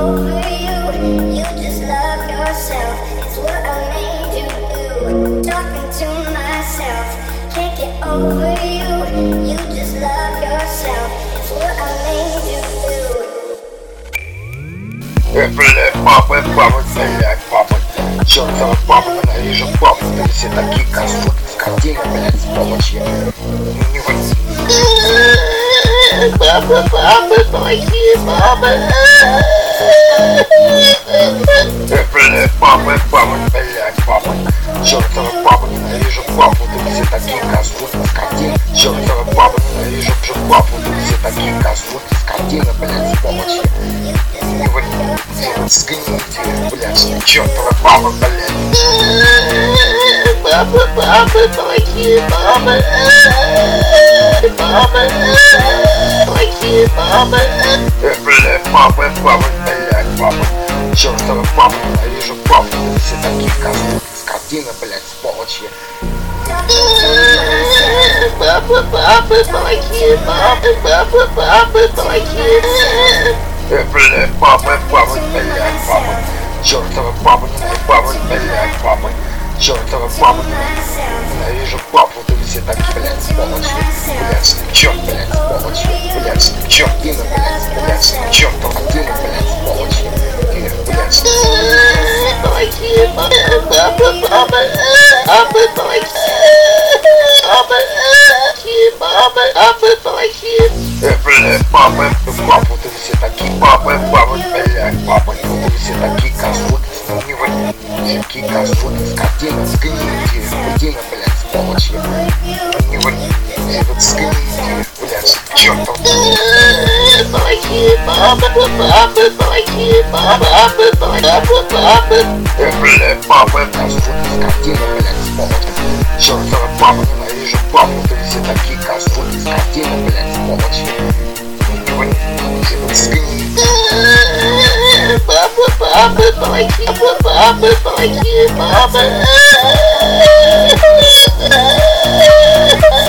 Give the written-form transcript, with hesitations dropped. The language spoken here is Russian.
over you. You just love yourself. It's what I made you do. Talking to myself. Can't get over you. You just love yourself. It's what I made you do. Блядь, папа, блядь, папа. Чёртова папа, ненавижу папу. Да все такие козлы с картины, блядь, с помощью. Не выйти. Папа, помоги, папа. Блядь, папа, блядь, папа. Чёртова папа, ненавижу папу. Да все такие козлы с картины. Чёртова папа, ненавижу папу. Да все такие козлы с картины, блядь, с помощью. Не выйти. Сгните, блядь, чёртова папа, блядь. Папа, помоги, папа. Папа, помоги, папа. Блядь, папа, блядь, папа. Чёртова папа, ненавижу папу. Все такие козлы с картины, блядь, с помощью. Папа, помоги, папа, помоги. Блядь, папа, блядь, папа. Чёртова папа, блядь, папа. Чёртова папа, ненавижу папу. Да все такие, блядь, с помощью. Блядь, чёрт, блядь, с помощью. Блядь, чёртина, блядь, чёртова дина, блядь, с помощью. Блядь. Помоги, папа, помоги. Папа, помоги. Блядь, папа, да все такие, папа, блядь, папа. Да все такие козлы, не вы, такие козлы, с картины, сгните, дина, блядь, с помощью. Не вы, сгните, блядь, чёртов. Помоги, папа, помоги, папа, блядь, папа, козлы, с картины, блядь, с помощью. Чёртова папа, ненавижу папу. Да все такие козлы, с картины, блядь, с помощью. Не вы, сгните. Папа, помоги, папа.